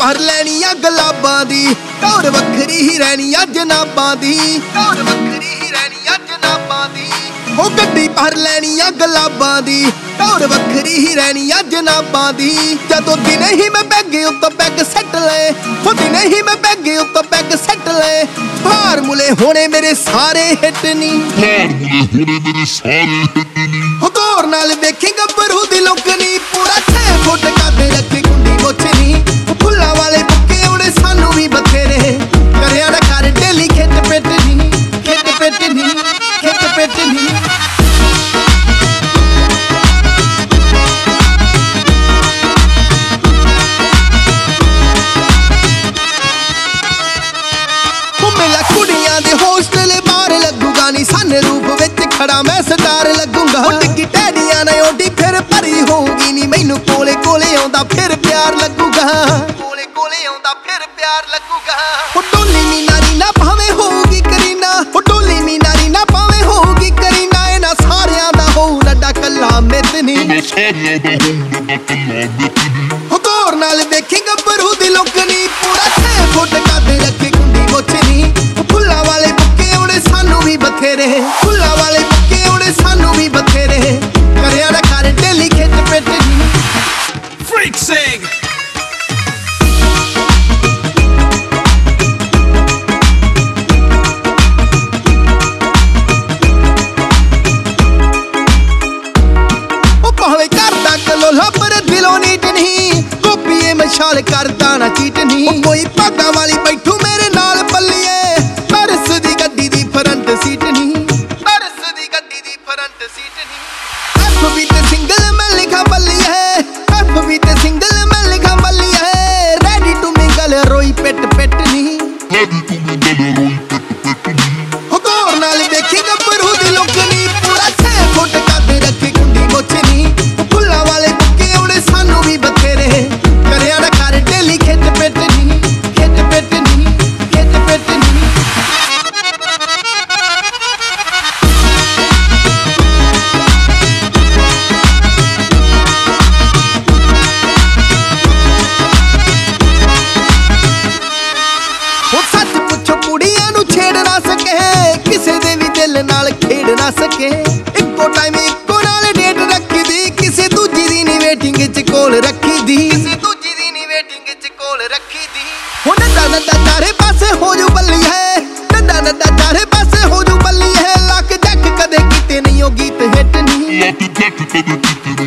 भर लैनी आ गुलाबां दी, टौर वखरी ही रहनी आ जनाबां दी, टौर वखरी ही रहनी आ जनाबां दी। ओ गड्डी भर लैनी आ गुलाबां दी, टौर वखरी ही रहनी आ जनाबां दी। जदों दिन ही मैं बैगे उत्तों पैग सैट ले, ओ दिन ही मैं बैगे उत्तों पैग सैट ले। फार्मूले होने मेरे सारे हिट नी, फार्मूले होने मेरे सारे हिट नी। ओ गौर नाल वेखी गब्बरू दी लुकनी, पूरा 6 फुट कादे रखे कुंडी मोचनी। फुल्लां वाले बुक्के उड़े सानू भी बथेरे, करिया ना कर डेली खिट पिट नी, खिट पिट नी, खिट पिट नी। मेला कुड़ियां दे होस्टल बाहर लगूगा नी, सन रूप विच खड़ा मैं स्टार लगूंगा। टिक्की टैडियां ने ओडी फिर भरी होगी नी, मैनू कोले कोले आउंदा फिर प्यार लगूगा, कोले कोले आउंदा फिर प्यार लगूगा। ओ डोली मीना रीना भावें होगी करीना, ओ डोली मीना रीना भावें होगी करीना। इन्हां सारियां दा होऊ लड्डा कल्ला मित नी, ओ गौर नाल वेखी गब्बरू दी लुकनी, पूरा 6 फुट कादे रखे कुंडी मोचनी। फुल्लां वाले बुक्के उड़े सानू भी बथेरे, फुल्लां वाले बुक्के उड़े सानू भी बथेरे, करिया ना कर डेली खिट पिट नी। Freak Sing! भावें करदा कलोला पर दिलों नीट नहीं, गोपीए मशाल करदा ना चीट नहीं। कोई भागां वाली बैठू मेरे नाल बल्लिए, परस दी गड्डी दी फ्रंट सीट नहीं, परस दी गड्डी दी फ्रंट सीट नहीं। एफ भी ते सिंगल मैं लिखा बल्ली है, एफ भी ते सिंगल मैं लिखा बल्ली है। रेडी टू मिंगल रोई पिट पिट नहीं, रेडी टू मिंगल रोई पिट पिट नहीं। हो गौर नाल देखी गब्बरू दी लुकनी, पूरा 6 फुट कादे रखे कुंडी मोचनी। फुल्लां वाले बुक्के उड़े सानू भी बथेरे, करिया ना कर डेली खिट पिट नी, खिट पिट नी, खिट पिट नी। हो सच पुछो कुड़ियां नू छेड़ ना सके, किसे दे भी दिल नाल खेड़ ना सके। इक्को टाइम इक्को नाल डेट रखी दी, किसे दूजी दी नी वेटिंग च कोल रखी दी, किसे दूजी दी नी वेटिंग च कोल रखी दी। हो नड्डा नड्डा चारे पासे हो जू बल्ली है, नड्डा नड्डा चारे पासे हो जू बल्ली है। लक जक कदे कीते नहीं ओ गीत हिट नहीं, लक जक कदे कीते